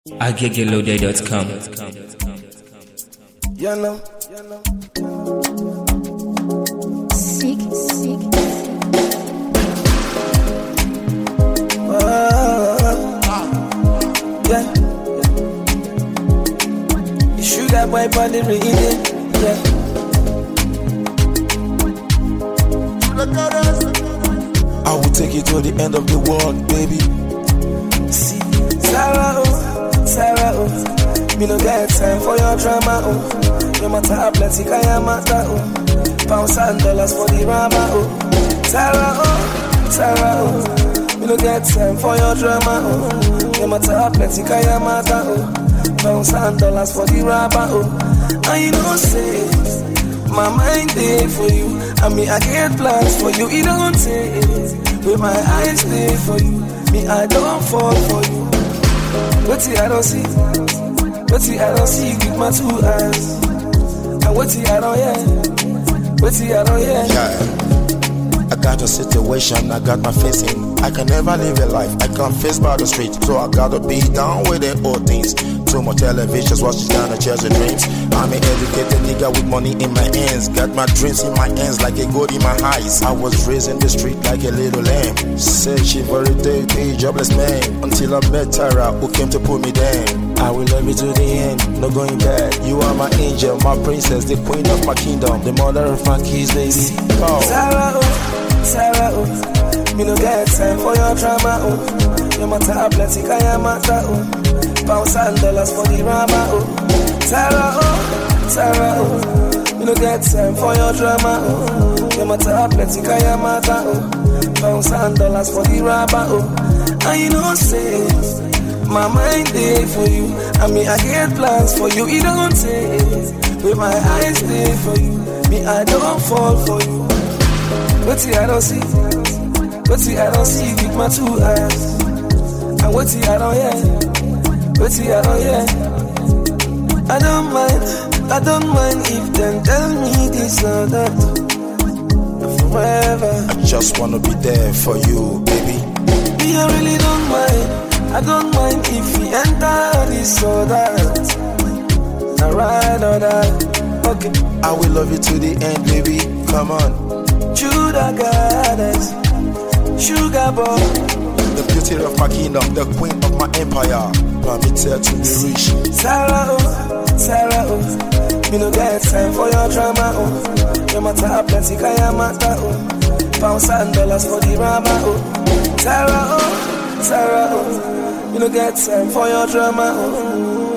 agegeloday.com. You know. Sick. Yeah. You sugar boy body reading. Yeah. I will take you to the end of the world, baby. See, Sarah, me no get time for your drama, oh. Your matter plenty, kaya matter, oh. Pounds and dollars for the rama, oh. Sarah, me no get time for your drama, oh. Your matter plenty, kaya matter, oh. Pounds and dollars for the rama, oh. And you know say, my mind day for you. I mean I get plans for you. It don't take with my eyes day for you. Me I don't fall for you. What I don't see, with my two eyes. And what I don't hear, Yeah, I got a situation, I got my face in. I can never live a life, I can't face by the street. So I gotta be down with the old things. Too much televisions, watch this kind of chase your dreams. I'm an educated nigga with money in my hands. Got my dreams in my hands like a gold in my eyes. I was raised in the street like a little lamb. Said she very dirty, jobless man. Until I met Tara, who came to put me down. I will love you to the end, no going back. You are my angel, my princess, the queen of my kingdom, the mother of my kids, baby. Oh. Sarah, me no get time for your drama, oh. Your matter plenty, kaya matter, oh. Pounds and dollars for the rama, oh. Sarah, me no get time for your drama, oh. Your matter plenty, kaya matter, oh. Pounds and dollars for the rama, oh. And you know say, my mind day for you. I mean I get plans for you. It don't take with my eyes day for you. Me I don't fall for you. What I don't see with my two eyes. And what I don't hear, I don't mind if them tell me this or that. Forever, I just wanna be there for you, baby. Me I really don't mind. I don't mind if we enter this or that. Alright or that. Okay. I will love you to the end, baby. Come on. Judah goddess, sugar boy. The beauty of my kingdom, the queen of my empire. Permitted to be rich. Sarah, me no get time for your drama, oh. Your matter plenty, kaya matter, oh. Pounds and dollars for the rama, oh. Sarah, me no get time for your drama, oh.